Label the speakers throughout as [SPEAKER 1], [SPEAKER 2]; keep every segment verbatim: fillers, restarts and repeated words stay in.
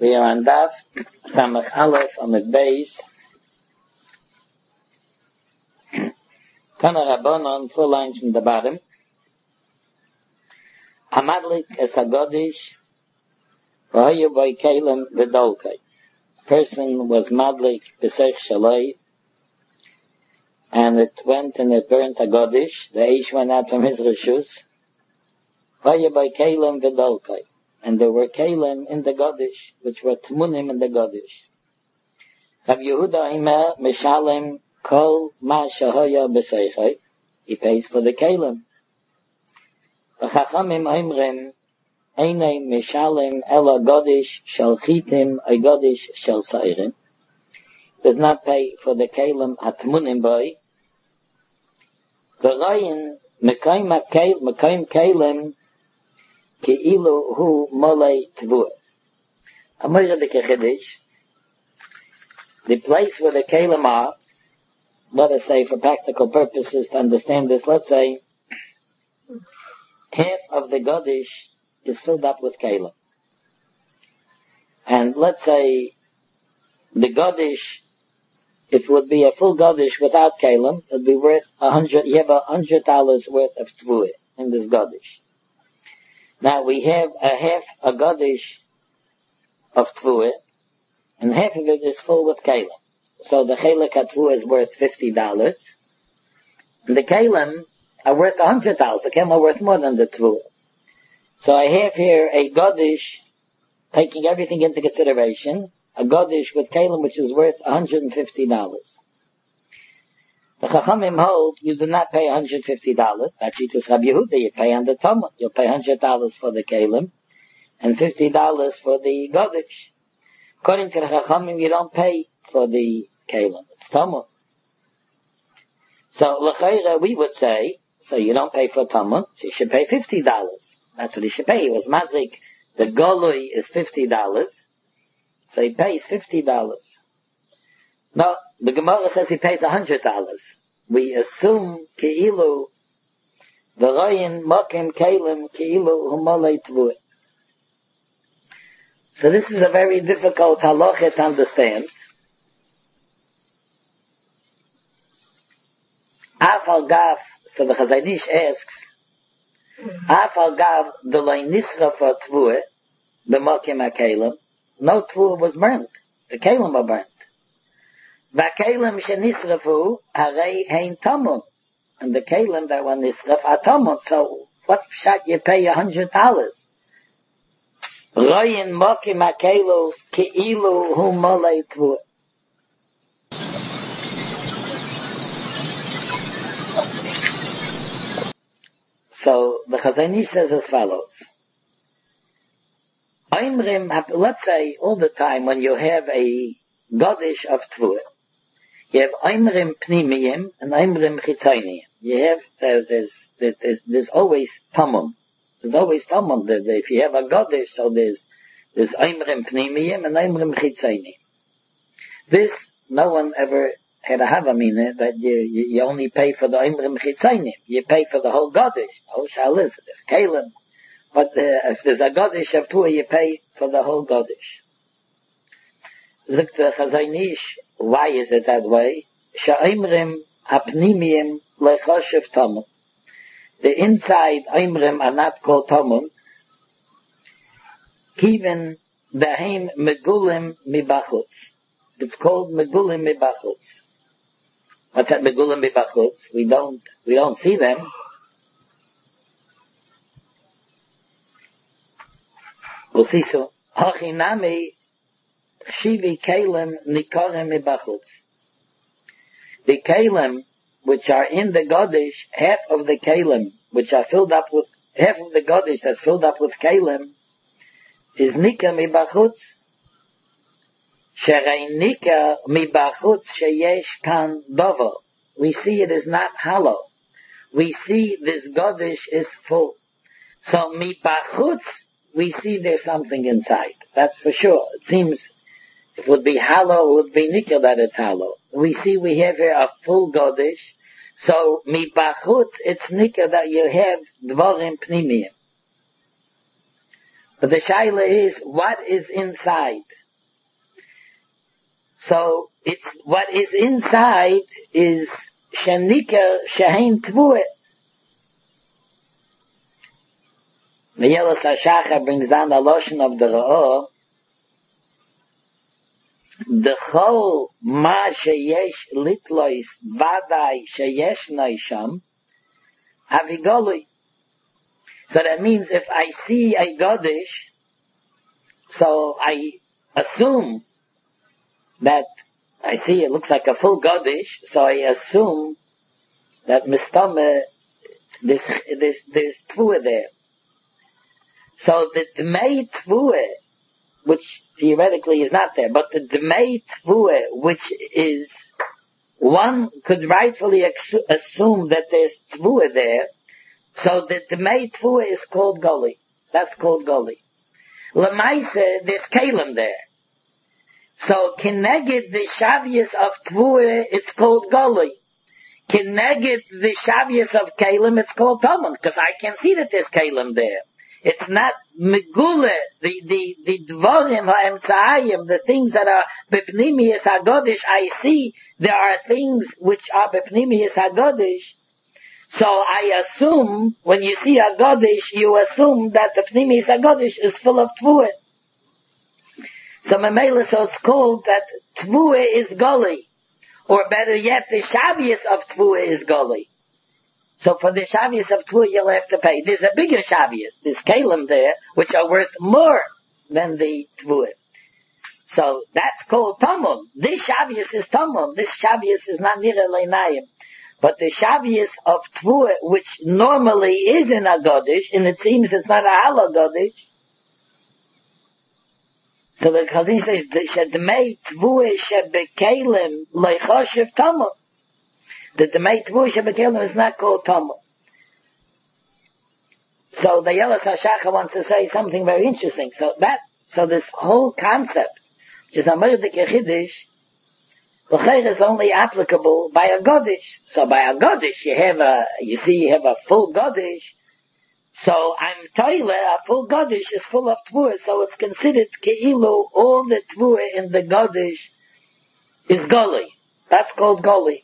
[SPEAKER 1] We are on Daf Samach Aleph on the base. Tana Rabbanon, four lines from the bottom. Hamadlik es hagodish v'hayu by Kalem v'dolkai. Person was madlik b'sech shaloi, and it went and it burnt a godish. The ash went out from his reshus. V'hayu by Kalem v'dolkai. And there were Kalem in the Godish, which were Tmunim in the Godish. Rav Yehuda Imer Mishalem Kol Ma Shahoya B'Seichai. He pays for the Kalem. V'chachamim Oimrim Einay Mishalem Ela Godish Shel Chitim A Godish Shel Sairim. Does not pay for the Kalem at Tmunim boy. V'rayin Mekayim Kalem Ke'ilu hu molei tvua. Amir the Kechedish, the place where the Kalem are, let us say for practical purposes to understand this, let's say half of the Godish is filled up with Kalem. And let's say the Godish, if it would be a full Godish without Kalem, it would be worth a hundred, you have a hundred dollars worth of tvua in this Godish. Now we have a half a godish of tvua, and half of it is full with kalem. So the chelek tvua is worth fifty dollars, and the kalem are worth a hundred dollars. The kalem are worth more than the tvua. So I have here a godish, taking everything into consideration, a godish with kalem which is worth a hundred and fifty dollars. The Chachamim hold you do not pay one hundred fifty dollars. That's Shitas Rabbi Yehuda. You pay on the Talmud. You'll pay one hundred dollars for the Kalem and fifty dollars for the Godish. According to the Chachamim, you don't pay for the Kalem. It's Talmud. So, L'chaira, we would say, so you don't pay for Talmud, so you should pay fifty dollars. That's what he should pay. He was Mazik. The Golui is fifty dollars. So he pays fifty dollars. No, the Gemara says he pays a hundred dollars. We assume Keilu V'royin Mokim Kalem Keilu Humolei Tvua. So this is a very difficult halacha to understand. Afal Gav, so the Chazon Ish asks, Afal Gav the Loi Nisra for Tvua, the Mokim HaKalem, no Tvua was burnt. The Kalem were burnt. V'kalem shenisrafu harei hein tamun, and the kalem that were nisraf are tamun. So what shot you pay a hundred dollars? Royin mokim hakelu keilu hu molei tvua. So the Chazon Ish says as follows: let's say all the time when you have a godish of tvua, you have Oimrim Pnimiyim and Oimrim Chitzoniyim. You have, uh, there's, there's, there's always Tamum. There's always Tamum. If you have a Godish, so there's, there's Oimrim Pnimiyim and Oimrim Chitzoniyim. This, no one ever had a Havamina that you, you, you only pay for the Oimrim Chitzoniyim. You pay for the whole Godish. The whole Shalis, there's Kalem. But uh, if there's a Godish of Tua, you pay for the whole Godish. Zuk the Chazon Ish, why is it that way? Sha'imrim hapnimiyim lechoshev tamun. The inside imrim are not called tamun. Kiven behem megulim mibachutz. It's called megulim mibachutz. What's that megulim mibachutz? We don't, we don't see them. We'll see soon. Hachinami Shivi Kalem Nikorem Mibachutz. The Kalem, which are in the Godish, half of the Kalem, which are filled up with, half of the Godish that's filled up with Kalem, is Nika Mibachutz. Sherei Nika Mibachutz Sheyesh Kan Dovo. We see it is not hollow. We see this Godish is full. So Mibachutz, we see there's something inside. That's for sure. It seems if it would be hollow, it would be nickel that it's hollow. We see we have here a full Godish. So, mi bachutz, it's nickel that you have dvorim pnimiyim. But the shaila is, what is inside? So it's, what is inside is shenika shehein tvue. The Yelos HaShachar brings down the lotion of the Ra'ah. The chol ma sheyesh litlois vadai sheyesh noisham avigolui. So that means if I see a Godish, so I assume that I see it looks like a full Godish, so I assume that mistame this this this tvua there. So the Dmei tvua, which theoretically is not there, but the Dmei tvua, which is, one could rightfully ex- assume that there's tvua there, so the Dmei tvua is called Goli. That's called Goli. Lemaise, there's Kalim there. So, Keneged the Shavius of tvua, it's called Goli. Keneged the Shavius of Kalim, it's called Tomon, because I can see that there's Kalim there. It's not megule, the, the, the dvorim ha'emtzayim, the things that are bepnimius hagodish. I see there are things which are bepnimius hagodish. So I assume, when you see hagodish, you assume that the pnimius hagodish is full of tvua. So memela, so it's called that tvua is goli. Or better yet, the shavius of tvua is goli. So for the shavius of tvua, you'll have to pay. There's a bigger shavius. There's kalim there, which are worth more than the tvua. So that's called tamum. This shavius is tamum. This shavius is not nira leinayim. But the shavius of tvua, which normally is in a godish, and it seems it's not a hala godish. So the Chazin says, "Shedmei tvua shebekalim leichoshev tamum." The Dmei tvua shebekalim is not called tamum. So the Yelos HaShachar wants to say something very interesting. So that, so this whole concept, which is a Mordek Yechidish, l'cheir is only applicable by a Godish. So by a Godish, you have a, you see, you have a full Godish. So I'm toile, a full Godish is full of tvua, so it's considered keilu, all the tvua in the Godish is Goli. That's called Goli.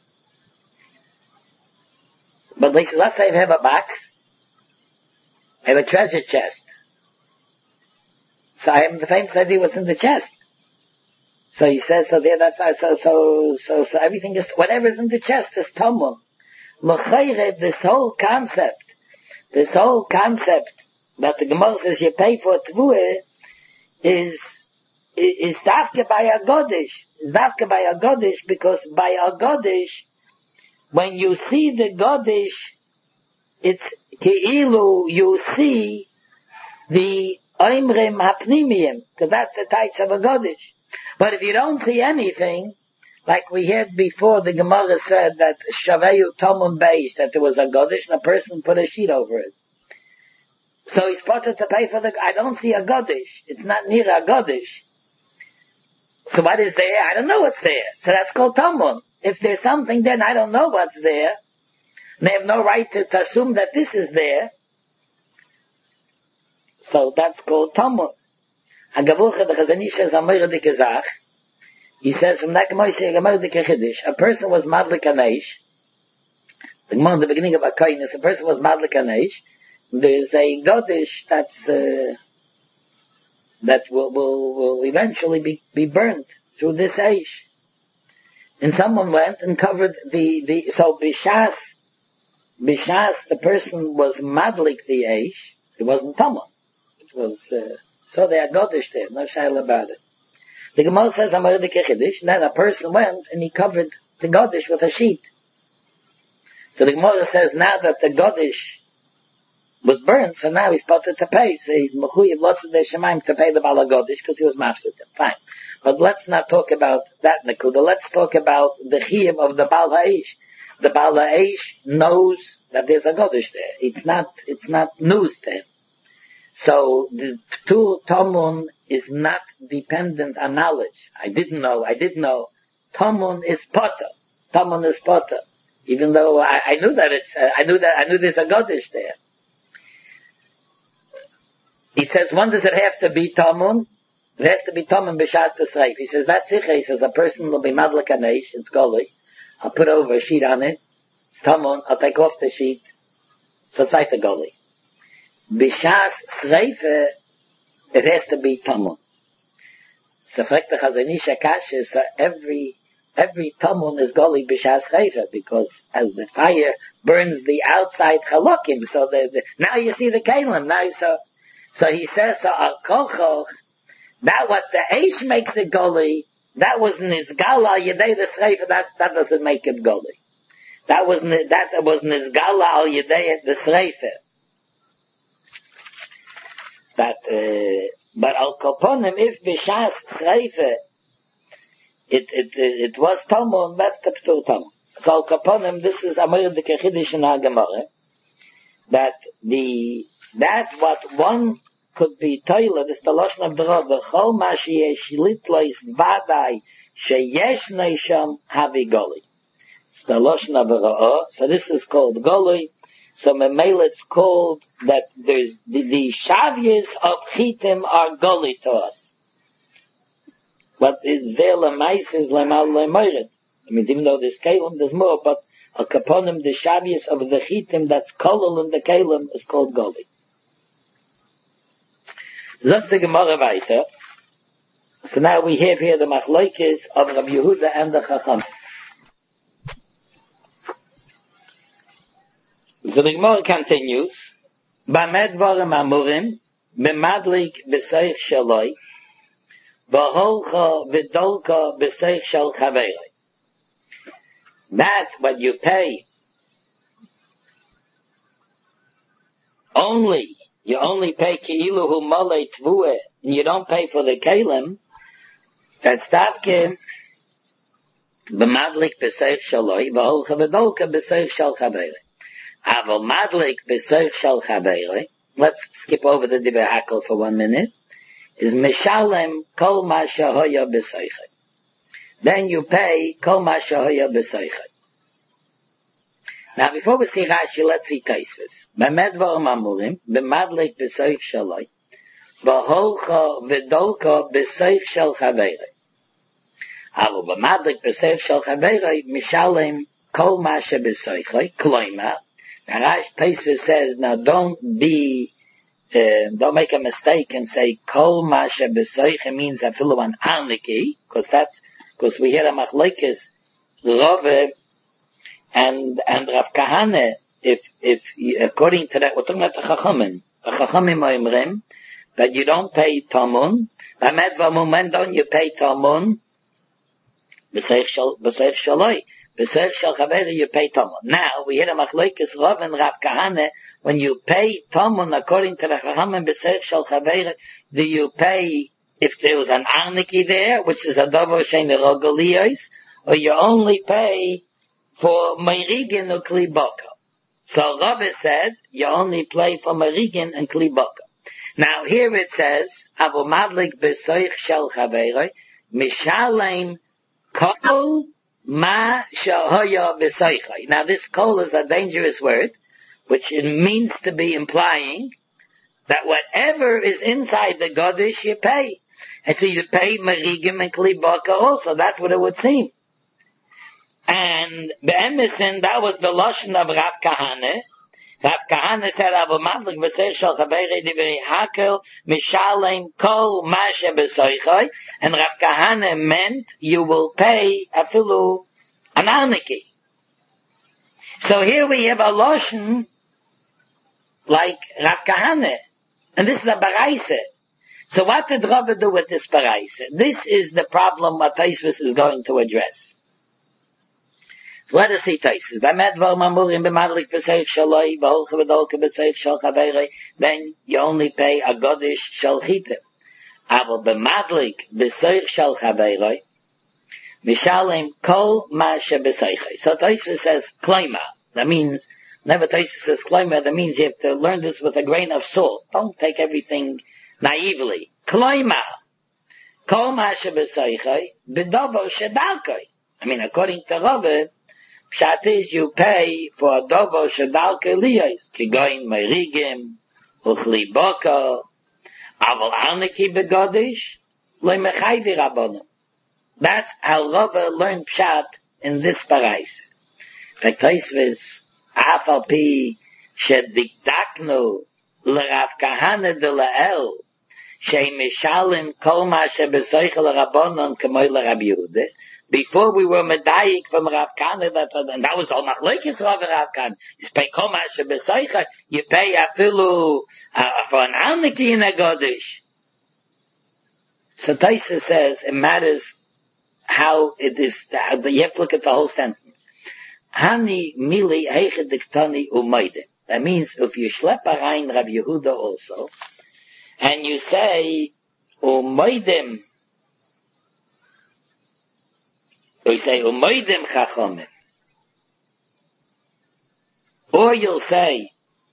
[SPEAKER 1] But let's say I have a box, I have a treasure chest. So I haven't the faintest idea what's in the chest. So he says, so there, that's, so, so, so, so everything is, whatever's in the chest is Tomum. L'chayre, this whole concept, this whole concept that the Gemara says you pay for tvua is, is dafke by a Godish. Is dafke by a Godish because by a Godish, when you see the Godish, it's keilu, you see the oimrim hapnimiyim, because that's the types of a Godish. But if you don't see anything, like we heard before, the Gemara said that Shaveyu Tomun Beish, that there was a Godish and a person put a sheet over it. So he's supposed to pay for the, I don't see a Godish. It's not near a Godish. So what is there? I don't know what's there. So that's called Tomun. If there's something then I don't know what's there, they have no right to, to assume that this is there. So that's called Tomun. Agavucha the Chazanish says a Mordek Zach. He says from that Gemara, a Mordek Yechidish, a person was madlik aneish. The Gemara in the beginning of Akainis, a person was madlik aneish. There's a Godish that's uh, that will, will will eventually be be burnt through this eish. And someone went and covered the the so bishas bishas the person was madlik the eish. It wasn't tamon. It was uh, so they had Godish there. No shaila about it. The Gemara says I'm already kechidish. Then a person went and he covered the Godish with a sheet. So the Gemara says now that the Godish was burned, so now he's supposed to pay. So he's mechuyev lotzei shemaim to pay the Bala Godish because he was mafsed. Fine. But let's not talk about that Nakuda. Let's talk about the chiyuv of the Baal Ha'ish. The Baal Ha'ish knows that there's a Godish there. It's not, it's not news to him. So the Ptur Tomun is not dependent on knowledge. I didn't know, I didn't know. Tomun is Potter. Tomun is Potter. Even though I, I knew that it's, uh, I knew that, I knew there's a Godish there. He says, when does it have to be Tomun? It has to be Tomon B'Shas T'Sreif. He says, that's Sicha. He says, a person will be Madlik Anesh, it's Goli. I'll put over a sheet on it. It's Tomon. I'll take off the sheet. So it's like the Goli. B'Shas S'reife, it has to be Tomon. So fragt the Chazanisha Kasha, so every, every Tomon is Goli B'Shas S'reife, because as the fire burns the outside Chalokim, so the, the now you see the Kalim, now you so, so he says, so Al Kochoch, that what the Eish makes it Goli, that was Nizgala Yedei the S'reife, that, that doesn't make it Goli. That was, that was Nizgala Al Yedei the S'reife. But, uh, but Al Koponim, if B'Shas S'reife, it, it, it, it was Tomon, that Kaptur Tomon. So Al Koponim, this is Amir the Kechidish in HaGemara, that the, that what one could be Toilet, this the Lashon of the Rod, the Chol Ma Sheyesh Litlois Vadai Sheyesh Neisham Havi Goli. It's the Lashon of the Rod, so this is called Goli. So Memele it's called that there's the, the Shavyas of Chitim are Goli to us. But it's there Lemais is Lemal Lemoiret. It means even though there's Kalim, there's more, but a Kaponim, the Shavyas of the Chitim that's Kolol in the Kalim is called Goli. Zot the Gemara weiter. So now we have here the Machlokes of Rabbi Yehuda and the Chacham. So the Gemara continues, B'med dvarim amurim, b'madlik b'seich shaloi, b'holcha v'dolka b'seich shal chaverei. That what you pay, only, you only pay ki'ilu hu malei tvue, and you don't pay for the kalim, that's davke, b'madlik b'seich shaloi, b'holcha v'dolka b'seich shal chaverei. Aval madlik b'seich shel chaberei. Let's skip over the Divrei Hakel for one minute. Is mishalem kol ma shehoya b'seichei. Then you pay kol ma shehoya b'seichei. Now before we see Rashi, let's see Tosfos. B'med dvarim amurim, b'madlik b'seich shaloi, b'holcha v'dolka b'seich shel chaberei. Aval b'madlik b'seich shel chaberei, mishalem kol ma she b'seichei, kloima. And Rashi Tosfos says, now don't be, uh, don't make a mistake and say, Kol Masha B'Soiche means afilu an Arniki, because that's, because we hear a Machlokes, Rove, and, and Rav Kahane, if, if, according to that, we're talking about the Chachamim, the Chachamim Oimrim, but you don't pay Tamun, B'med v'amumen, don't you pay Tamun, B'Seich Shaloi, B'seich shel chaverei, you pay Tomon. Now, we hear a Machlokes Rav and Rav Kahane, when you pay Tomon according to the Chachamim B'seich shel chaverei, do you pay if there was an Arniki there, which is a Dovo Shein Rogaliyos, or you only pay for Merigin or Kli Baka? So Rav said, you only pay for Merigin and Kli Baka. Now, here it says, Avu Madlik B'seich shel chaverei, Mishalem Kol Ma shahoya b'seichai. Now this kol is a dangerous word, which it means to be implying that whatever is inside the Godish you pay. And so you pay Merigim and Kli Baka also. That's what it would seem. And Be'emison, that was the Lashon of Rav Kahane. Rav Kahane said, Abu Madlik b'seich shel chaverei divrei hakel mishalem kol mashe b'seichai. And Rav Kahane meant you will pay afilu an arniki. So here we have a Lashon like Rav Kahane. And this is a baraisa. So what did Rav do with this baraisa? This is the problem what Tosfos is going to address. So let us see Tosfos. B'med dvarim amurim b'madlik b'seich shaloi, b'holcha v'dolka b'seich shel chaverei, then you only pay a godish shel chitim. Aval b'madlik b'seich shel chaverei, mishalem kol ma sheb'seichei. So Tosfos says kloima. That means, never Tosfos says kloima, that means you have to learn this with a grain of salt. Don't take everything naively. Kloima. Kol ma sheb'seichei, b'dovo shedalkoi. I mean, according to Rav, Pshat is you pay for a dovo shedal keliyos, kigoyin merigim, uchli boka, aval arniki begodish, Lo mechayvi rabbanon. That's how Rava learned Pshat in this parais. The Tosfos, Afal Pi, Shedikdaknu, L'Rav Kahana de La'el, Shei Mishalim Kol Ma Shebesoichel Rabbanon K'moy L'Rab Yehuda. Before we were medayik from Rav Kahana, that, and that was all machlokes Rav Rav Kahana. You pay Kol Ma Shebesoichel, you pay afilu uh, for an alniki in a godish. So Taisa says it matters how it is, how, you have to look at the whole sentence. Hani mili heichediktani umaydim. That means if you schlep rein Rav Yehuda also, and you say umaydim, or you say umaydim chachamim, or you'll say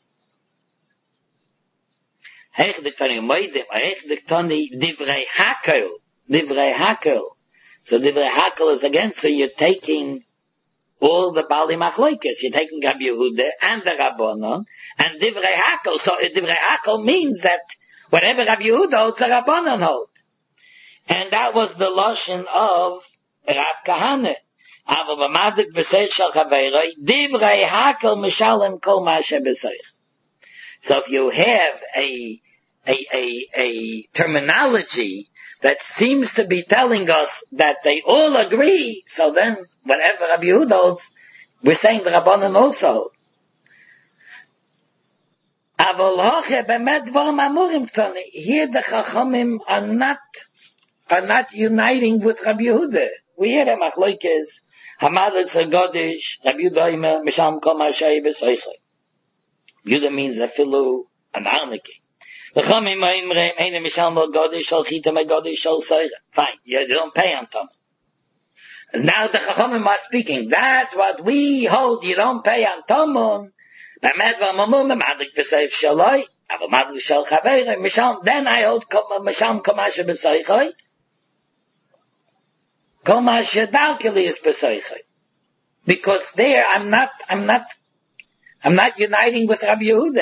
[SPEAKER 1] heichediktani umaydim, or heichediktani divrei hakel, divrei hakel. So divrei hakel is again, so you're taking all the Bali Machlokes. You're taking Rabbi Yehuda and the Rabbanon and Divrei Hakel. So Divrei Hakel means that whatever Rabbi Yehuda holds, the Rabbanon hold. And that was the Lashon of Rav Kahana. Aval b'madik b'seich shel chaveroi, Divrei Hakel mishalem kol ma shebeseich. So if you have a, a, a, a terminology that seems to be telling us that they all agree, so then whatever Rabbi Yehuda holds, we're saying the Rabbanon also. Here the Chachamim are not, are not uniting with Rabbi Yehuda. We hear them machlokes, Hamadlik Sagodish, Rabbi Yehuda Misham Kol Ma'ashei B'Soichei. Yehuda means a filu, an arniki. Fine, you don't pay on Tom. Now the Chachamim are speaking. That's what we hold. You don't pay on Tomon. Then I hold Misham Kamasha B'Soichai. Kamasha Dalkili is B'Soichai. Because there I'm not, I'm not, I'm not uniting with Rabbi Yehuda.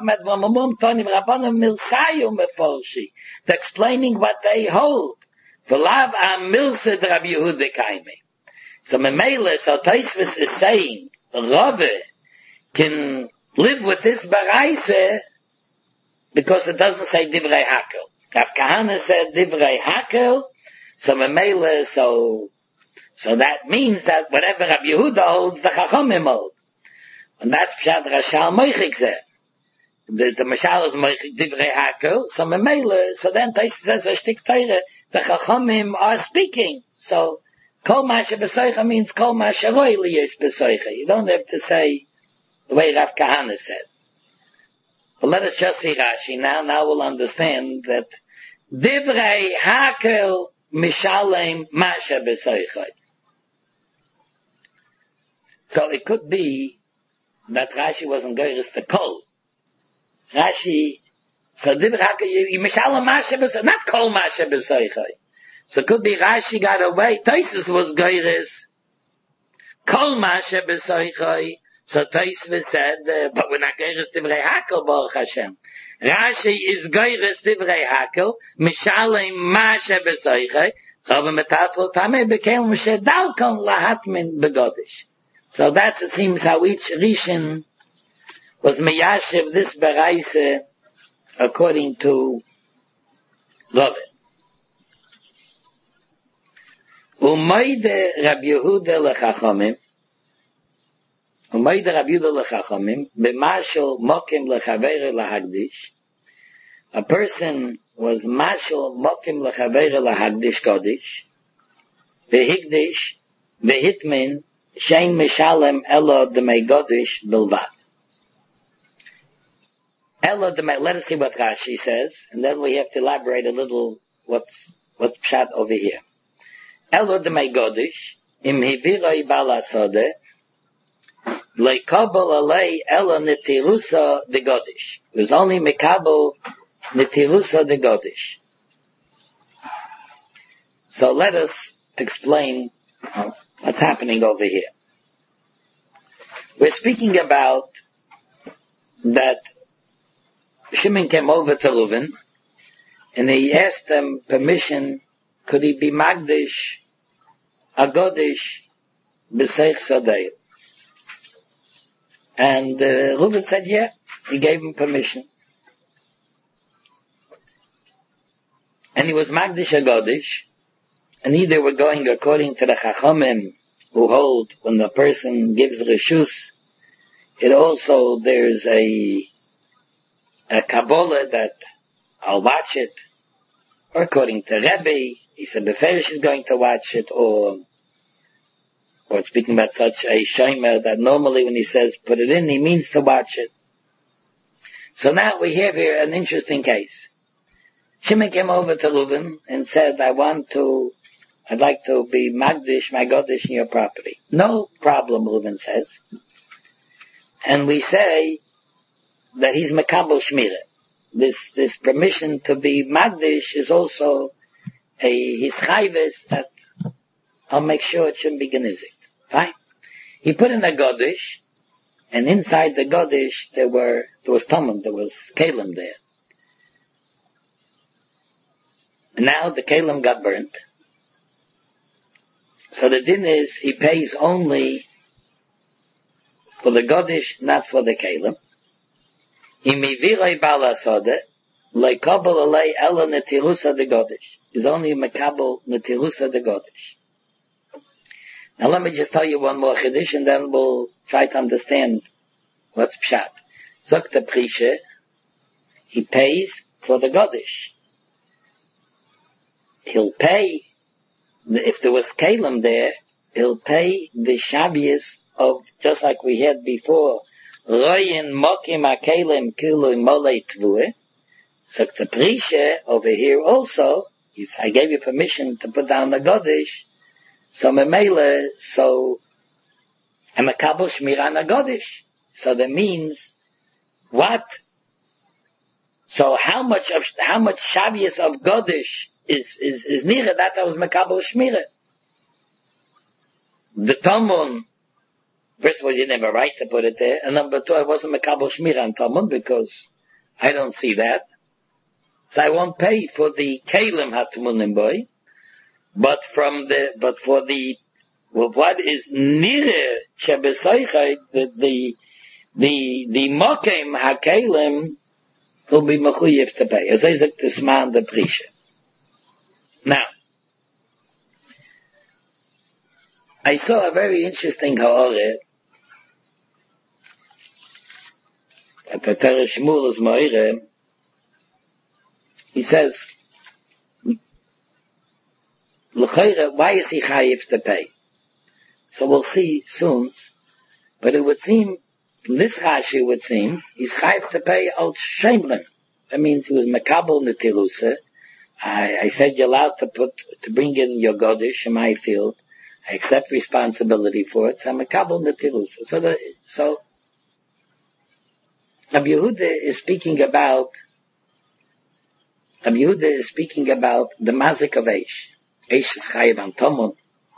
[SPEAKER 1] They're explaining what they hold. V'lav amilsed Rabbi Yehuda kaime. So Memele, so Tosfos is saying, Rava can live with this baraisa because it doesn't say Divrei Hakel. Rav Kahana said Divrei Hakel, so Memele, so, so that means that whatever Rabbi Yehuda holds, the Chachamim hold. And that's Pshat Rashal Moichik said. The, the Mashal is Moichik Divrei Hakel, so Memele, so then Tosfos says, Ashtik Teire, the Chachamim are speaking. So, Kol Masha B'Soicha means Kol Masha Roili is B'Soicha. You don't have to say the way Rav Kahana said. But let us just see Rashi now. Now we'll understand that Divrei Hakel Mishalem Masha B'Soicha. So it could be that Rashi wasn't going to Kol. Rashi, so Divrei Hakel, Mishalem Masha B'Soicha, not Kol Masha B'Soicha. So it could be Rashi got away. Tosfos was Geiris. Kol Masha B'Soichai. So Tosfos said, uh, but we're not Geiris Divrei Hakel, Baruch Hashem. Rashi is Geiris Divrei Hakel. Mishalem Masha B'Soichai. So the Metatzal Tameh became Meshedalkon Lahatmin Begodish. So that's, it seems, how each Rishon was Meyashiv this Beraise according to Rava. Umayde Rabbi Yehuda lechachamim, Umayde Rabbi Yehuda lechachamim, b'mashal mokim lechavere lahagdish. A person was mashal mokim lechavere lahagdish kodish, v'higdish, v'hitmin, shein mishalem elo demei godish bilvad. Elo demei, let us see what Rashi says, and then we have to elaborate a little what's, what's pshat over here. Elo demei godish, im hiviroi bala sode, leikabel alei elo netirusa de godish. It was only mekabel netirusa de godish. So let us explain what's happening over here. We're speaking about that Shimon came over to Reuven, and he asked them permission could he be Magdish, a Godish, B'seich Sodei? And uh, Reuven said, yeah, he gave him permission. And he was Magdish a Godish, and either were going according to the Chachamim, who hold when the person gives Rishus, it also, there's a, a Kabbalah that I'll watch it, or according to Rebbe, he said Beferish is going to watch it, or, or speaking about such a Shomer that normally when he says put it in, he means to watch it. So now we have here an interesting case. Shimon came over to Reuven and said, I want to, I'd like to be Magdish, my Godish in your property. No problem, Reuven says. And we say that he's Mekabel Shmira. This, this permission to be Magdish is also a, his chayves that I'll make sure it shouldn't be Genizik. Fine. He put in a Godish, and inside the Godish there were, there was Talmud, there was Kalim there. And now the Kalim got burnt. So the din is, he pays only for the Godish, not for the Kalim. Imivirei bala sode, leikabel alei ela netirusa de Godish. Is only mekabel netirusa de Godish. Now let me just tell you one more chiddush, and then we'll try to understand what's pshat. Zok the Prishe, he pays for the Godish. He'll pay, if there was Kalim there, he'll pay the Shavias of, just like we had before, Royin Mokim HaKalim Kilu Molei Tvue. So the Prishe over here also, I gave you permission to put down the Godish, so Memele, so I'm a Kabul Shmiran Godish. So that means, what? So how much of, how much Shavias of Godish is, is, is Nira? That's how it was Mekabel Shmira. The Talmud, first of all, you didn't have a right to put it there. And number two, I wasn't Mekabel Shmira on Talmud because I don't see that. So I won't pay for the Kalim Hatmunim boy. But from the, but for the, well, what is Nire Shebesoichai, the, the, the, the Mokim HaKalim will be Mechuyev to pay. As I said, this man, the Prisha. Now, I saw a very interesting Ha'oreh at the Teresh Shmuel's Moire. He says, L'chayre, why is he chayiv to pay? So we'll see soon. But it would seem, from this Rashi would seem, he's chayiv to pay al shemrim. That means he was mekabel netirusa. I, I said you're allowed to put, to bring in your Godish in my field. I accept responsibility for it. So I'm mekabel netirusa. So the, so, Rabbi Yehuda is speaking about, Rabbi Yehuda is speaking about the mazik of Eish. Eish is chayiv on Talmud.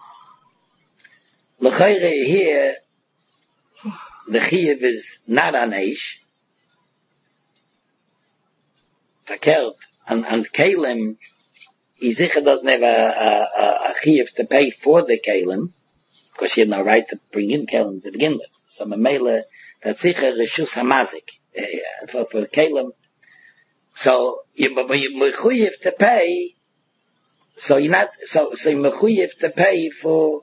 [SPEAKER 1] L'chayre here, the chayiv is not on Eish. Verkehrt, on, on Kalim, he sicher doesn't have a, a, a, a chayiv to pay for the Kalim, because he had no right to bring in Kalim to begin with. So Mamela, that's sicher Rishus HaMazik, uh, for, for Kalim. So, you, but you're mechuyev to pay, so you're not, so, so you're mechuyev to pay for,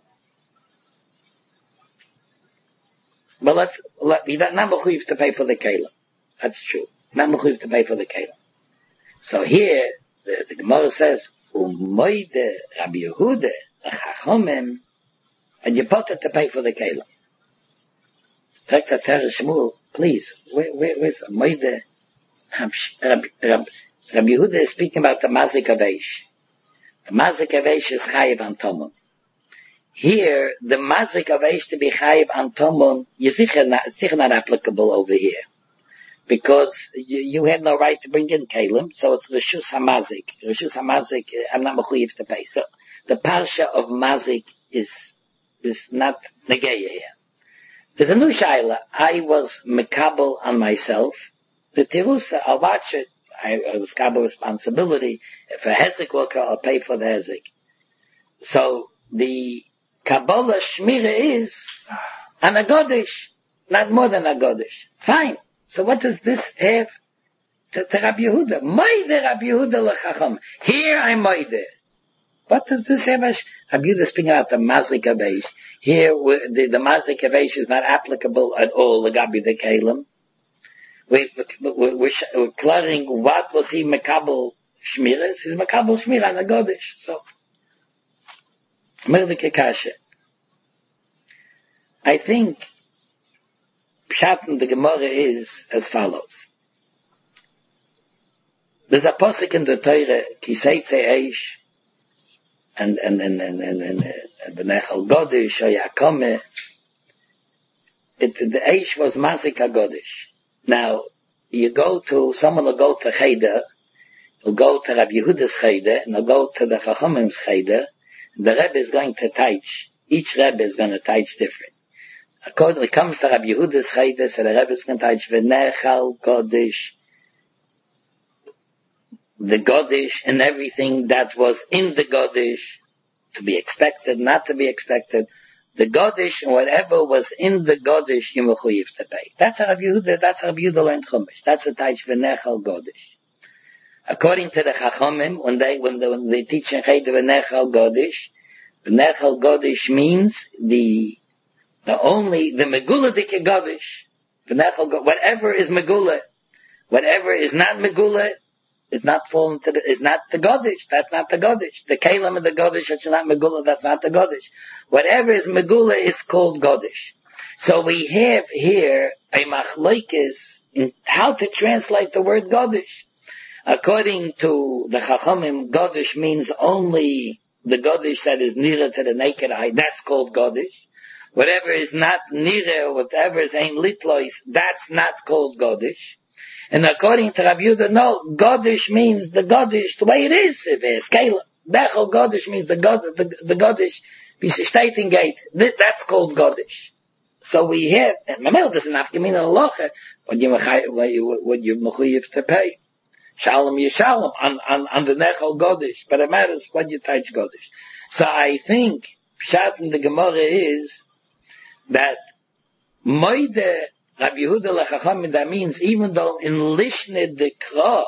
[SPEAKER 1] well, let's, let, you're not mechuyev to pay for the Kalim. That's true. Not mechuyev to pay for the Kalim. So here, the, the Gemara says, Umoide Rabbi Yehuda, the Chachomim, and you put it to pay for the Kalim. In fact, the Teresh Shmuel, please, where, where, where's Umoide? Rabbi, Rabbi, Rabbi Yehuda is speaking about the Mazik of Eish. The Mazik of Eish is Chayiv on Tomon. Here, the Mazik of Eish to be Chayiv on Tomon, is sicher not, not applicable over here. Because you, you had no right to bring in Kalim, so it's Rishus HaMazik. Rishus HaMazik, I'm not mechuyev to pay. So, the Parsha of Mazik is, is not Negeya here. There's a new Shaila. I was Mekabel on myself. The Tirusa, I'll watch it. I, I was Kabel responsibility. If a Hezek will call, I'll pay for the Hezek. So the Kabbalah Shmira is an Agodish, not more than Agodish. Fine. So what does this have to, to Rabbi Yehuda? Moide Rabbi Yehuda lechacham. Here I'm moide. What does this have? Rabbi Yehuda is speaking about the Mazik Avesh. Here the, the Mazik Avesh is not applicable at all, the Gabi the Kalim. We, we, we, we're clearing what was he Mekabel Shmira. He's Mekabel Shmira and Agodish. So, Merdeke Kasha. I think Pshat in the Gemara is as follows. There's a pasuk in the Torah, Kiseitze Eish, and and and and and and Benechel Godish Oyakome. It the Eish was Mazik Godish. Now you go to someone will go to Cheder, will go to Rabbi Yehuda's Cheder, and will go to the Chachamim's Cheder. The Rebbe is going to teach. Each Rebbe is going to teach different. According it comes to Rabbi Yehuda's Cheder, so the Rebbe is going to teach Benechel Godish. The Godish and everything that was in the Godish, to be expected, not to be expected. The Godish and whatever was in the Godish, you mechuyev to pay. That's how Rabbi Yehuda, that's how Rabbi Yehuda learned Chumash. That's a taich v'nechal Godish. According to the Chachamim, when they, when they, when they teach in Cheder v'nechal Godish, v'nechal Godish means the, the only, the Megula dike Godish. V'nechal, whatever is Megula, whatever is not Megula, is not fallen to the, is not the Godish. That's not the Godish. The Kalim of the Godish, that's not Megula, that's not the Godish. Whatever is Megula is called Godish. So we have here a machlokes in how to translate the word Godish. According to the Chachamim, Godish means only the Godish that is nearer to the naked eye. That's called Godish. Whatever is not nearer, whatever is ein litlois, that's not called Godish. And according to Rabbi Yehuda, no, Godish means the Godish, the way it is. Bechel Godish means the God, the, the Godish, wie sie steht in Gate. That's called Godish. So we have, and Mamel doesn't have to mean a halacha, what you what you mechuyev to pay. Shalom Yeshalom on, on, on the Nechel Godish. But it matters what you teach Godish. So I think, Pshat in the Gemara is that Moide Rabbi Yehuda lechacham, that means even though in Lishne Dekra,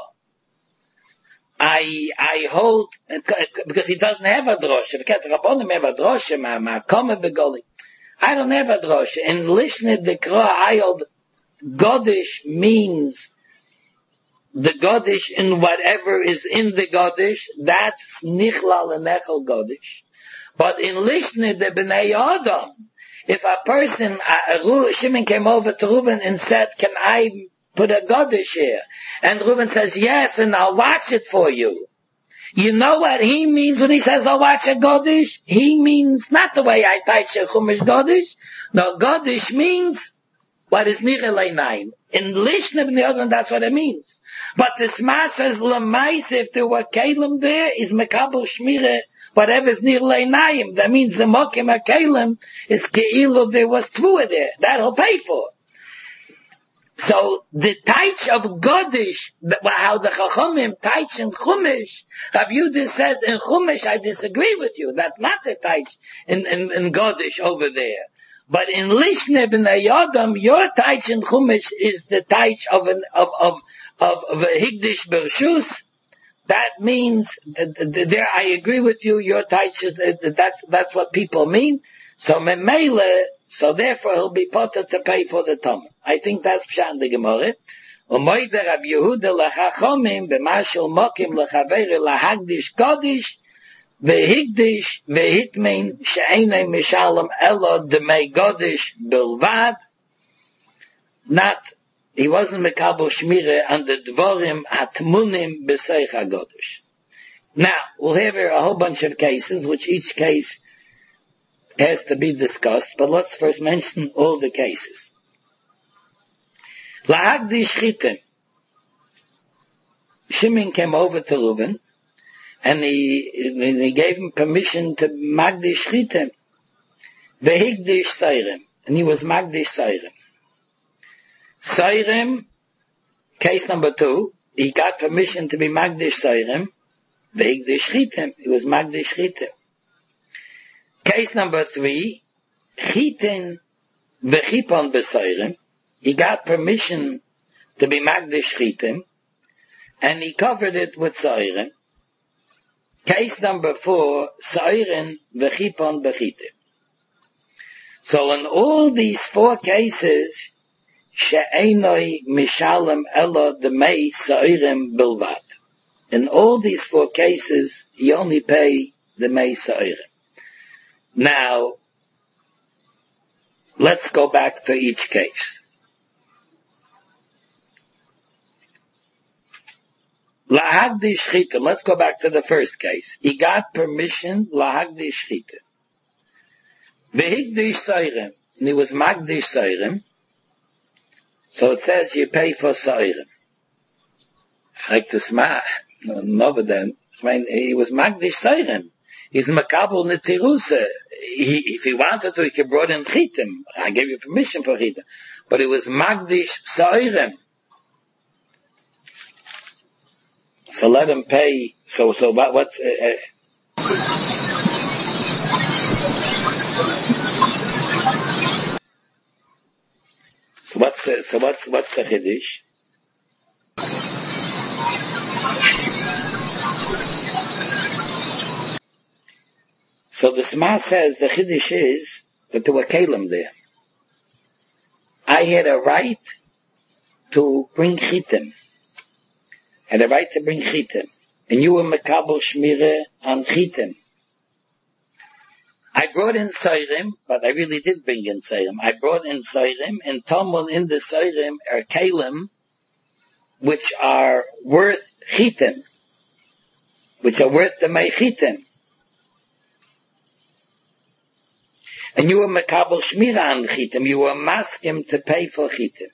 [SPEAKER 1] I, I hold, because he doesn't have a drosha, because Rabbonim have a drosha, ma, ma, kome begoli. I don't have a drosha. In Lishne Dekra, I hold, Godish means the Godish in whatever is in the Godish, that's Nichlal and Nechel Godish. But in Lishne de B'nai Adam, if a person, uh, Shimon came over to Reuven and said, can I put a Godish here? And Reuven says, yes, and I'll watch it for you. You know what he means when he says, I'll watch a Godish? He means not the way I teach a Chumash Godish. No, Godish means what is Nireh Leinayim. In Lishne B'nai Adam, that's what it means. But the Sma says, Lamais, if there were Kalim there, is Mekabel Shmire, whatever is near Leinayim. That means the Mokim HaKalim is Ke'ilu, there was Tvua there. That he'll pay for. So the Taich of Godish, how the Chachamim Taich in Chumash, Rabbi Yehuda says in Chumash, I disagree with you. That's not the Taich in, in, in Godish over there. But in Lishne B'nai Adam, your Taich in Chumash is the Taich of an, of, of, of, of a Higdish Bershus. That means, there I agree with you, your Taich is, that's, that's what people mean. So Memele, so therefore he'll be potter to pay for the Tom. I think that's Pshat in the Gemara. Umoide Rabbi Yehuda lechachomim b'mashal mokim lechaveri lahagdish Godish v'higdish v'hitmein she'enei mishalom elo d'mei Godish bilvad. Not, he wasn't mekabel shmire on the dvorim hatmunim b'seich HaGodish. Now, we'll have here a whole bunch of cases, which each case has to be discussed, but let's first mention all the cases. Lahagdish chitim. Shimon came over to Reuven, and he, he gave him permission to magdish chitim. Vehigdish seirem. And he was magdish seirem. Seirem, case number two, he got permission to be magdish seirem. Vehigdish chitim. He was magdish chitim. Case number three, chitin v'chipon b'soirem. He got permission to be magdish chitim, and he covered it with soirem. Case number four, soirem v'chipon b'chitim. So in all these four cases, she'enoi mishalem elo demei soirem bilvat. In all these four cases, he only pay the mei soirem. Now, let's go back to each case. Lahagdi shchitim. Let's go back to the first case. He got permission lahagdi shchitim. Vehigdish soirem. And he was magdish soirem. So it says you pay for soirem. Fragt es ma. No, but then, I mean, he was magdish soirem. He's makabel netirusa. He, if he wanted to, he could brought in chitim. I gave you permission for chitim. But it was magdish soirem. So let him pay. So, so what, what's, uh, uh, so what's the, so what's, what's the chiddush? So the Sma says the chiddush is that there were kalim there. I had a right to bring chitim. Had a right to bring chitim. And you were mekabel shmire on chitim. I brought in soirem, but I really did bring in soirem. I brought in soirem, and tomol in the soirem are kalim, which are worth chitim. Which are worth the mei chitim. And you were mekabel shmira on chitim. You were maskim to pay for chitim.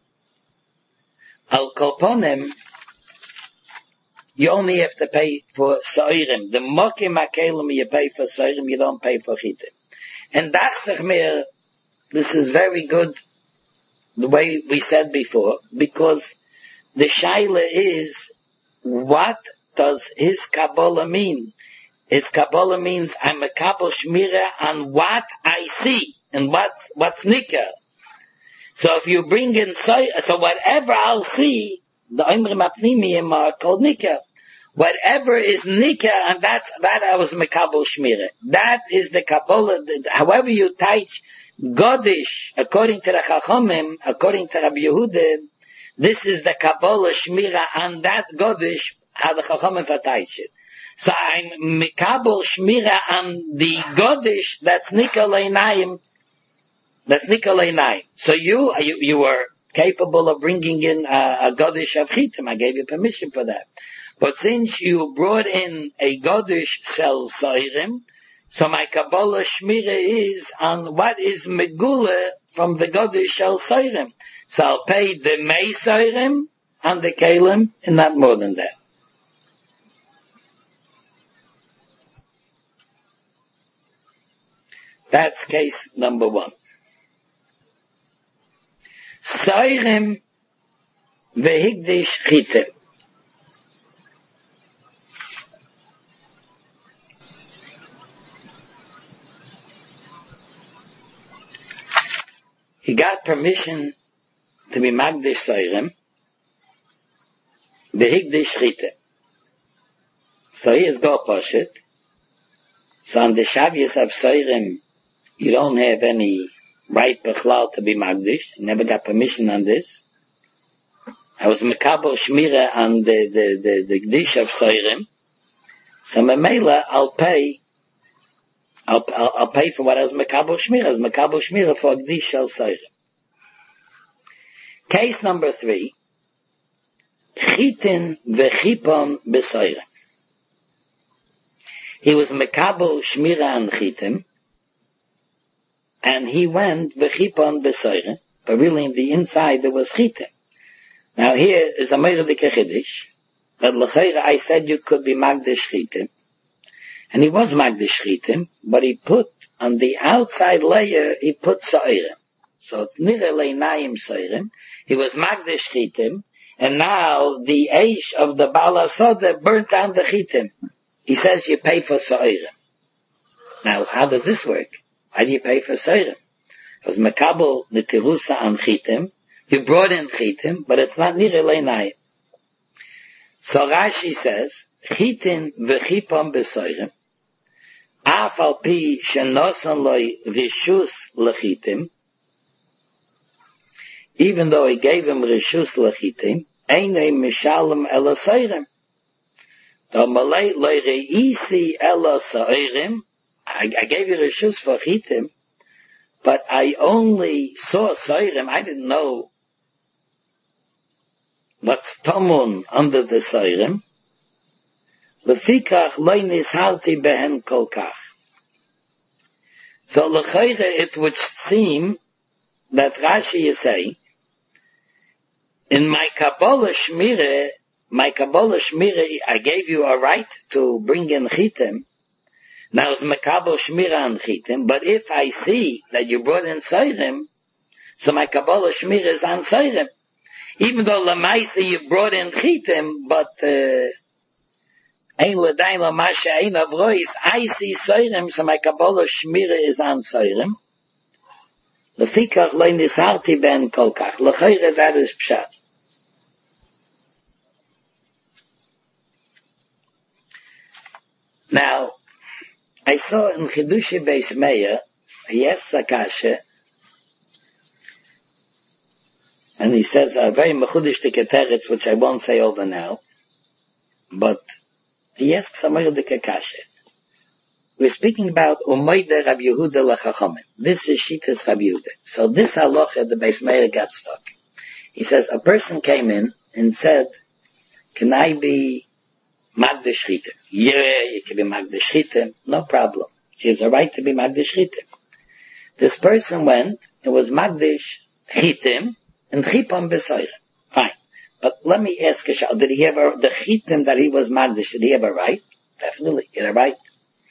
[SPEAKER 1] Al kolponim, you only have to pay for soirem. The mokim hakelim you pay for soirem, you don't pay for chitim. And dachsech mir, this is very good, the way we said before, because the shaila is, what does his Kabbalah mean? His Kabbalah means I'm a Kabbalah shmira on what I see and what's what's nikah. So if you bring in so, so whatever I'll see, the Imrim Apnimiyim are called nikah. Whatever is nikah, and that's that I was mekabel shmira. That is the Kabbalah. However you teach Godish according to the Chachamim, according to Rabbi Yehuda, this is the Kabbalah shmira on that Godish how the Chachamim teach it. So I'm mikabel shmira on the godish that's nikolay naim. That's nikolay naim. So you, you you were capable of bringing in a, a godish of chitim. I gave you permission for that. But since you brought in a godish sel soirim, so my kabbalah shmira is on what is megula from the godish sel soirim. So I'll pay the mei soirim and the kalim, and not more than that. That's case number one. Soirem vehigdish chitim. He got permission to be magdish soirem vehigdish chitim. So he is go poshit. So on the shavyas of soirem, you don't have any right bechlal to be magdish. You never got permission on this. I was mekabel shmira on the, the, the, the gdish of soirem. So memela, I'll pay, I'll, I'll, I'll pay for what I was mekabel shmira. I was mekabel shmira for gdish of soirem. Case number three. Chitin vechipon besoirem. He was mekabel shmira on chitim. And he went v'chipon b'soirem, but really in the inside there was chitim. Now here is a meirdik chiddush that l'chayra I said you could be magdish chitim, and he was magdish chitim, but he put on the outside layer he put soirem, so it's nire leinayim soirem. He was magdish chitim, and now the eish of the bala soda burnt down the chitim. He says you pay for soirem. Now, how does this work? How do you pay for Seirim? Because Mekabel the Tirusa on Chitim, you brought in Chitim, but it's not Nire Leinai. So Rashi says, Chitin v'chipam b'Seirim, Af al pi shenosan loy rishus lechitim, even though he gave him rishus lechitim, einay mishalem ela Seirim. The malay loy reisi ela Seirim, I gave you rishus for chitim, but I only saw Seirim. I didn't know what's Tomun under the Seirim. Lefikach loy nishalti behen kolkach. So l'chayre it would seem that Rashi is saying, in my Kabbalah Shmire, my Kabbalah Shmire, I gave you a right to bring in chitim. Now it's Mekabel Shmira on Chitim, but if I see that you brought in Seirim, so my Kabbalah Shmira is on Seirim. Even though Lamaisa you brought in Chitim, but Ein L'dain Lamasha Ein Avrois, I see Seirim, so my Kabbalah Shmira is on Seirim. Lefikach Lein Nisarti Ben Kolkach. L'chayre that is Pshat. Now, I saw in Chidushi Beis Meir, yes, Sakasha, and he says a very mechudish teretz, which I won't say over now, but he asks Samar de Kakasha. We're speaking about Umayde Rabbi Yehuda Lachachomim. This is Shitas Rabbi Yehuda. So this halacha, the Beis Meir got stuck. He says a person came in and said, can I be Magdash Chitim? Yeah, you can be Magdash Chitim, no problem. She has a right to be Magdash Chitim. This person went and was Magdash Chitim and Chipam B'Seirim. Fine. But let me ask you, did he have a, the Chitim that he was Magdash, did he have a right? Definitely, he had a right.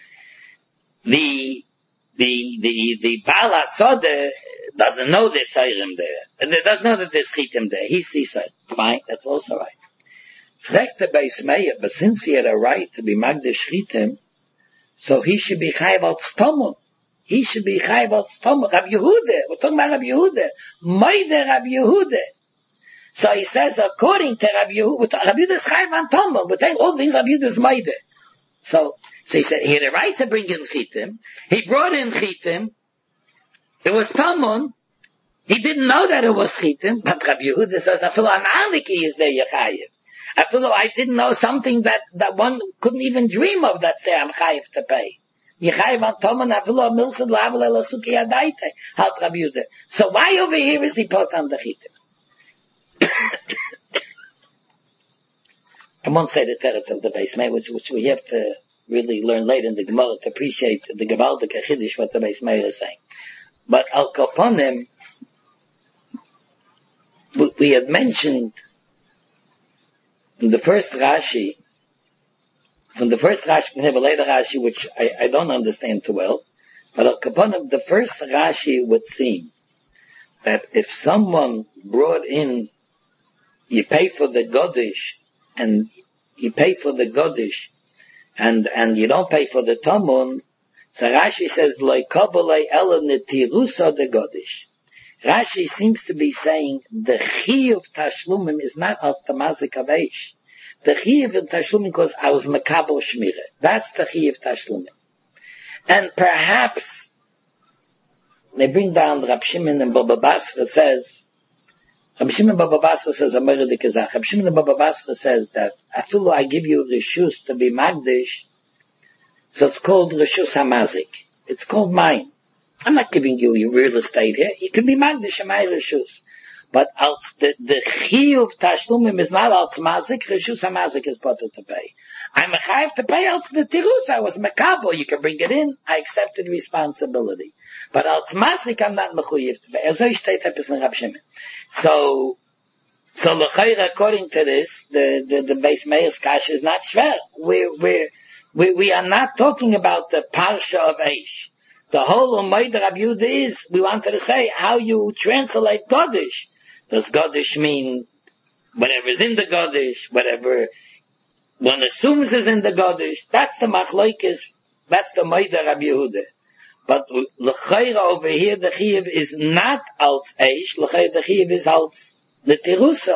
[SPEAKER 1] The, the, the, the Baal HaSodeh doesn't know there's Seirim there. And he doesn't know that there's Chitim there. He sees Seirim. Fine, that's also right. Fragt the Beis Meir, but since he had a right to be Magdash Chitim, so he should be Chayav al Tztomon. He should be Chayav al Tztomon. Rabbi Yehuda, we're talking about Rabbi Yehuda. Moide Rabbi Yehuda. So he says, according to Rabbi Yehuda, Rabbi Yehuda is Chayav al Tztomon. We're telling all things Rabbi Yehuda is Moide. So, so he said, he had a right to bring in Chitim. He brought in Chitim. It was Tztomon. He didn't know that it was Chitim, but Rabbi Yehuda says, I feel an Aniki is there, Yechayev. I feel like I didn't know something that, that one couldn't even dream of that say I'm chayiv to pay. Yechayev on Toman, I feel like Milsad Lavel Elasuki Adaite, Halt Rabbi Yehuda. So why over here is he put on the Chitim? I won't say the teretz of the Beis Meir, which, which we have to really learn later in the Gemara to appreciate the Gevaldik Chiddush, what the Beis Meir is saying. But Al Kaponim, we, we had mentioned in the first Rashi, from the first Rashi, we have a later Rashi, which I, I don't understand too well, but Al Kaponim, the first Rashi would seem that if someone brought in, you pay for the Godish, and you pay for the Godish, and, and you don't pay for the Tamun, so Rashi says, Loi Kabbalei Ela Netirusa de Godish. Rashi seems to be saying the Chiyuv Tashlumim is not as Tamazik Avesh. The Chiyuv of Tashlumim because I was Mekabel Shmira. That's the Chiyuv Tashlumim. And perhaps they bring down Rab Shimon and Baba Basra says, Rab Shimon and Baba Basra says, Amir de Kazach. Rab Shimon and Baba Basra says that I feel like I give you Rishus to be Magdish, so it's called Rishus HaMazik. It's called mine. I'm not giving you your real estate here. You can be Magdish and my Rishus. But als the, the Chiyuv Tashlumim is not als Mazik, Rishus HaMazik is better to pay. I'm a Chayiv to pay als the Tirus. I was Mekabel. You can bring it in. I accepted responsibility. But als Mazik, I'm not Mechuyev to pay. Also, ich steht etwas in Rab Shimon. So, so L'chayr, according to this, the, the, the Beis Meir's Kash is not schwer. We're, we're, we, we are not talking about the Parsha of Eish. The whole Umayda Rabbi Yehuda is, we wanted to say, how you translate Godish. Does Godish mean whatever is in the Godish, whatever one assumes is in the Godish? That's the Machlokes That's the Moida Rabbi Yehuda. But l'chayra over here, the chiyuv is not als eish. L'chayra the chiyuv is als the terusa.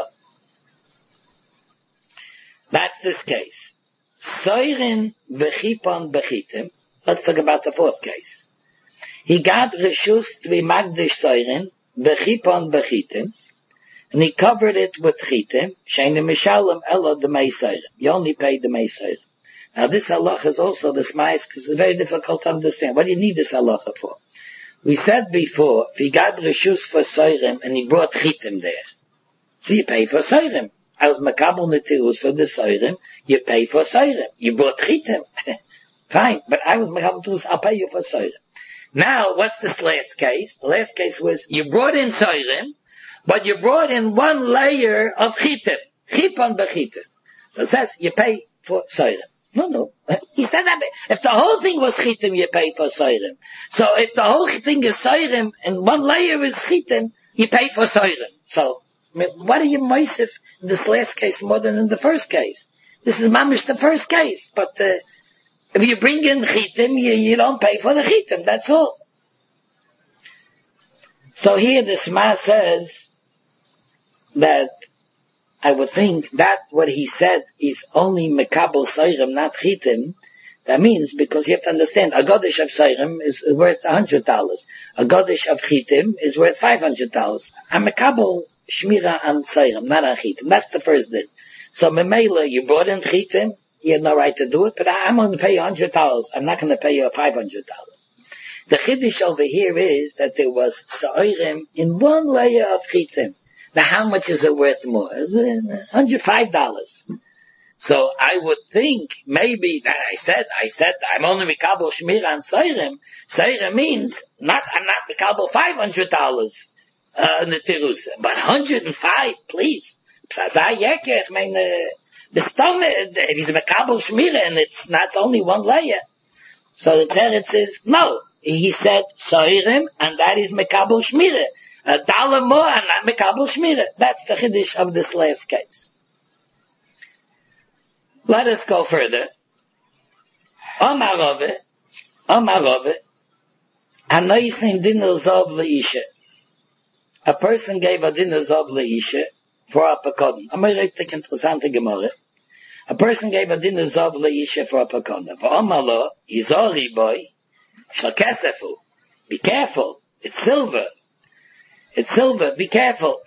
[SPEAKER 1] That's this case. Soirin v'chipon bechitim. Let's talk about the fourth case. He got reshus to be magdish soirin v'chipon bechitim, and he covered it with chitim. Sheini mishalem elo the meisoirim. You only pay the meisoirim. Now this halacha is also the smice because it's very difficult to understand. What do you need this halacha for? We said before, if he got reshus for soirim and he brought chitim there, so you pay for soirim. I was makabel netirus for the soirim, you pay for soirim. You brought chitim. Fine, but I was makabel netirus, I'll pay you for soirim. Now, what's this last case? The last case was, you brought in soirim, but you brought in one layer of chitim. Chipon bechitim. So it says, you pay for soirim. No, no. He said that if the whole thing was chitim, you pay for soirim. So if the whole thing is soirim and one layer is chitim, you pay for soirim. So, what are you moisif in this last case more than in the first case? This is mamish the first case. But uh, if you bring in chitim, you, you don't pay for the chitim. That's all. So here the Sma says that I would think that what he said is only mekabel soirim, not chitim. That means, because you have to understand, a godish of soirim is worth a hundred dollars. A godish of chitim is worth five hundred dollars. A mekabel shmira on soirim, not on chitim. That's the first din. So memela, you brought in chitim, you had no right to do it, but I'm going to pay you a hundred dollars. I'm not going to pay you five hundred dollars. The chiddush over here is that there was soirim in one layer of chitim. Now, how much is it worth more? It's one hundred five dollars. So I would think maybe that I said, I said, I'm only mikabel shmira and soirim. Soirim means not, I'm not mikabel five hundred dollars, uh, in the terusa, but one hundred five, please. Psazah yekech, mein, the stomach, if he's mikabel shmira and it's not only one layer. So the teretz says, no. He said soirim and that is mikabel shmira. A dollar more and not mekabel shmira. That's the chiddush of this last case. Let us go further. Omar Rove, Omar Rove, anoisin dinner zov leisha. A person gave a dinner zov leisha for a pekodin. I'm going to take interessante Gemara. A person gave a dinner zov leisha for a pekodin. For Omar lo, izori boy, shal kesefu. Be careful. It's silver. It's silver, be careful.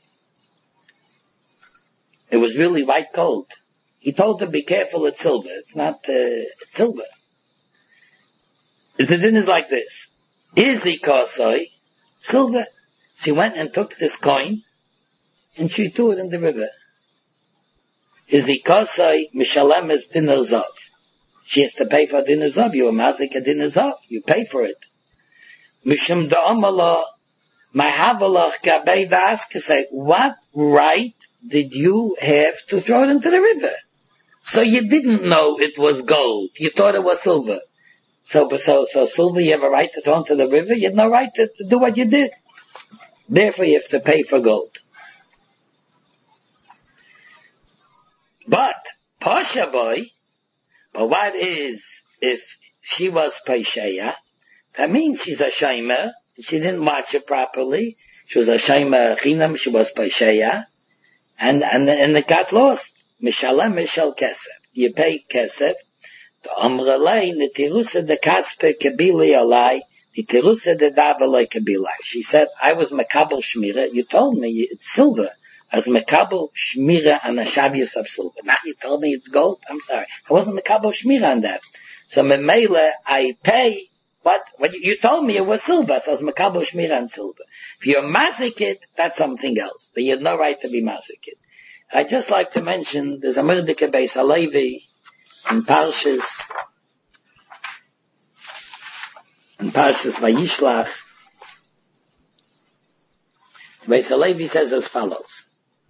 [SPEAKER 1] It was really white gold. He told her, be careful, it's silver. It's not, uh, it's silver. The din is like this. Izi kosoi, silver. She went and took this coin, and she threw it in the river. Izi kosoi, mishalem is dinner zov. She has to pay for dinner zov. You are mazik a dinner zov. You pay for it. Mishum da'amala, my havalach gabei vaska say, what right did you have to throw it into the river? So you didn't know it was gold. You thought it was silver. So, so, so silver, you have a right to throw into the river? You had no right to, to do what you did. Therefore, you have to pay for gold. But, Pasha boy, but what is, if she was Paisheya, that means she's a Shaimer. She didn't watch it properly. She was a Shaimer Chinam, she was Paisheya. And, and, and it got lost. Mishalem Mishal Kesef. You pay Kesef. The Amralei, the Tirusa de Kaspe Kabili Alai, the Tirusa de Davalai Kabilai. She said, I was Makabel Shmira. You told me it's silver. I was Makabel Shmira on a Shavius of silver. Now you told me it's gold? I'm sorry. I wasn't Makabel Shmira on that. So Memele, I pay what, what you, you told me it was silver. So I was Makabel Shmira on silver. If you're Mazikit, that's something else. You have no right to be Mazikit. I'd just like to mention, there's a Merdeke Beis Halevi in Parshas, in Parshas Vayishlach. Beis Halevi says as follows.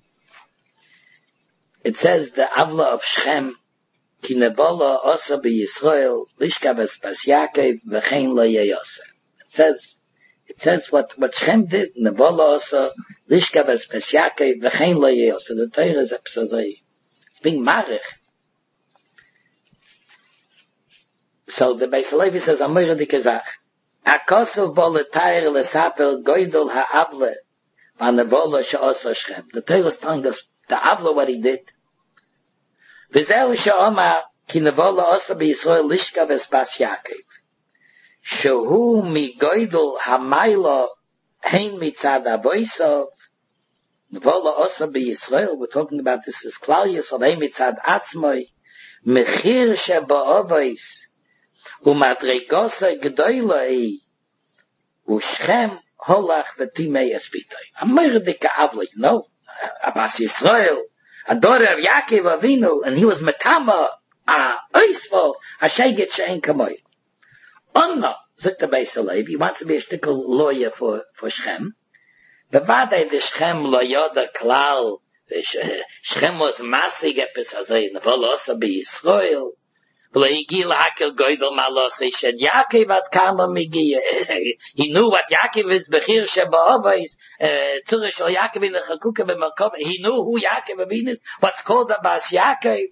[SPEAKER 1] It says, the Avla of Shechem, Ki nevola osa b'Yisrael, lishka v'spas Yaakov, v'chein lo yeyose. It says, it says what, what Shechem did, nevola osa, lishka v'spas Yaakov, v'chein lo yeyose. The Torah is a psazai. It's being marich. So the Beis Halevi says, Amir Dikazach, Akosov Boletayr Lesapel Goydol Ha'avle, Vanevola Sha'osa Shchem. The Torah is telling us the Avla what he did. V'zeu Sha'oma Ki Nevola Osa B'Yisrael Lishka V'Spas Yaakov. Shehu Mi Goydol Ha'maylo Hein Mitzad Avoisov. Nevola Osa B'Yisrael, we're talking about this as Klal Yisrael, Hein Mitzad Atzmoi, Mechir She'ba'ovois, Umadregosa G'doyloi, U'Shchem Holach V'Timei Espitoi. Amir Dika Avli, no, Abbas Yisrael, a daughter of Yaakov Avinu, and he was Metama, a Oisvol, a Sheget She'en Kamoy. Onna, Zut the Beis Halevi, he wants to be a shtickle lawyer for, for Shchem. Bevadei de Shchem lo yoda klal, Shchem was masig epis hazay, Nevola osa b'Yisrael, v'lo higi l'hakel goydol malosei, shed Yaakov ad kama migiya. He knew what Yaakov is, bechir sheba'ovais, tzura shel Yaakov in the chakuka b'merkov, he knew who Yaakov Avinu is, what's called Abbas Yaakov.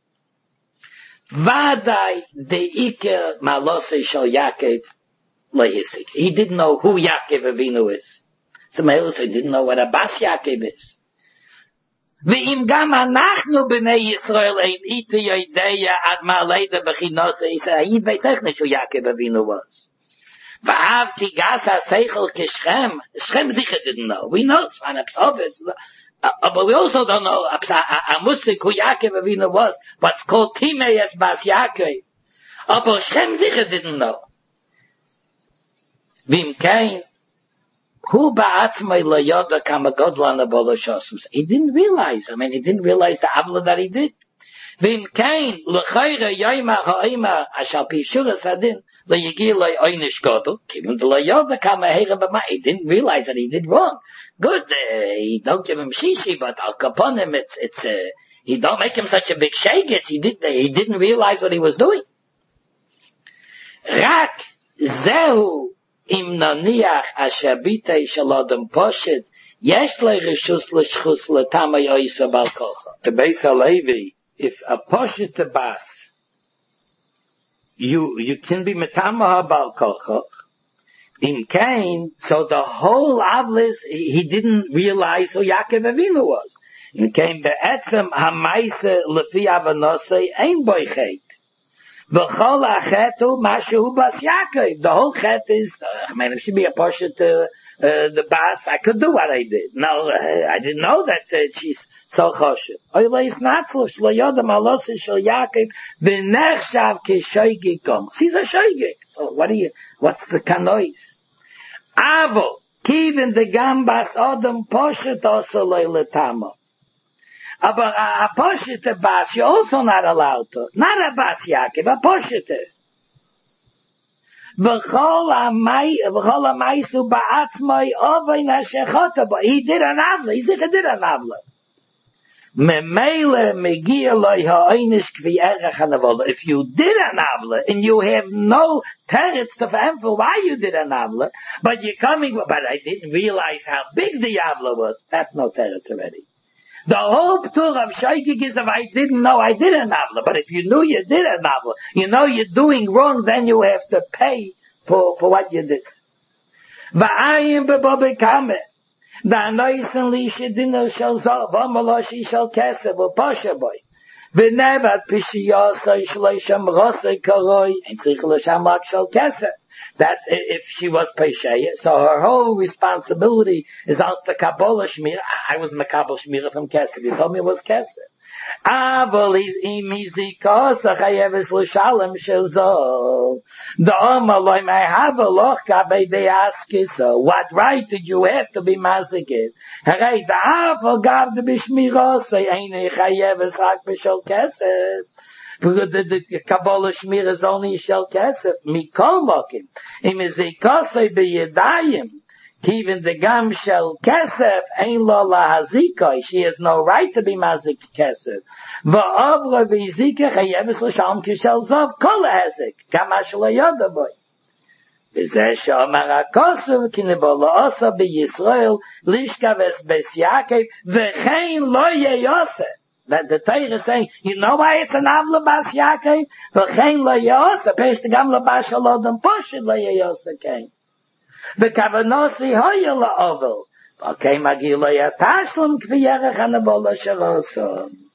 [SPEAKER 1] Vadai de iker malosei shel Yaakov lo hisik. He didn't know who Yaakov Avinu is. Somebody else didn't know what Abbas Yaakov is. Ve'im gam anachnu b'nei Yisrael ein ite yodeya ad ma'aleida b'chinose. He said, Ayid ve'sech nish who Yaakov Avinu was. Va'av tigas ha'seichel k'Shchem. Shchem sicher didn't know. We know Svan Apsovis. But we also don't know a musik who Yaakov Avinu was. What's called Timei es Bas Yaakov. But Shchem sicher didn't know. V'im kein Who ba'atzmai lo yoda kama godlan avoda shosum. He didn't realize. I mean, he didn't realize the avla that he did. V'im kain l'chayra yoyma ha'ima ashal pi shuras hadin l'yigi lo oynish godel. Kivim de lo yoda kama heira b'ma. He didn't realize that he did wrong. Good. Uh, he don't give him shishi, but al kaponim, it's it's. Uh, he don't make him such a big shagets. He did. He didn't realize what he was doing. Rak zehu. Im naniach asher bitei shel adam poshet yesh le reshus l'shchus l'tama yoisa bal kocha. The Beis Halevi, if a poshet bas, you you can be metama bal kocha. In Cain, so the whole avlis he, he didn't realize who Yaakov Avinu was. In Cain be'etzem hamaise lefi avanosei ein boichet. V'chol ha'chetu mashu bas Yaakov. The whole chet is, uh, I mean, it should be a portion to uh, the bas. I could do what I did. No, uh, I didn't know that uh, she's so choshev. Oyleis natzlo shlo yodam alosei shel Yaakov v'nechshav kishoygik gom. He's a shoygik. So what do you? What's the kanois? Avo kivin de gambas odam poshet also leiletamo. But a poshete bas, you're also not allowed to. Not a bas Yaakov, a poshete. V'chol ha'maisu ba'atzmai ovay nashechota bo. He did an avla. He said he did an avla. Memele megia loy ha'oinish kvi erech hanavola. If you did an avla, and you have no teretz to find for why you did an avla, but you're coming, but I didn't realize how big the avla was. That's no teretz already. The whole p'tur of shaykik is if I didn't know I did an avla. But if you knew you did an avla, you know you're doing wrong, then you have to pay for, for what you did. V'ayim b'bo b'kameh. V'anoisen li shedino shel zov, v'amaloshi shel kesef, v'poshe boy. V'nevad pishiyosai shleisham rosei karoi, and tzich l'sham rak shel kesef. That's if she was Pesheya. So her whole responsibility is out the Kabbalah Shmir. I was Makabal Shmir from Kesef. You told me it was Kesef. Aval im izikos achayeves l'shalem shezol. The Omaloi may have a loch kabei they ask you so. What right did you have to be masikid? Haray the aval gav the bishmiros ein chayeves hak b'shel Kesef. Because the, the Kabbalah Shmir is only Shel Kesef. Mikol Mokim. Im izikosei b'yedayim. Even the Gam Shel Kesef ein lo lahazikoi. She has no right to be mazik Kesef. V'ovra v'yizika chayeves l'shalom kishel zov kol hazik. Gam ashel yodaboy. V'zeh she'omar hakosuv ki nevola osa b'Yisrael lishkav es bes Yaakov v'chein lo yeyosef. That the Torah is saying, you know why it's an Avla Bas Yaakov? V'chein lo yos, appears to gam lo Bas Shalodom Poshid lo yos again. V'kavanosi hoya lo ovel. Okay, magi lo yatashlam kvi yerech hanavola shalosom.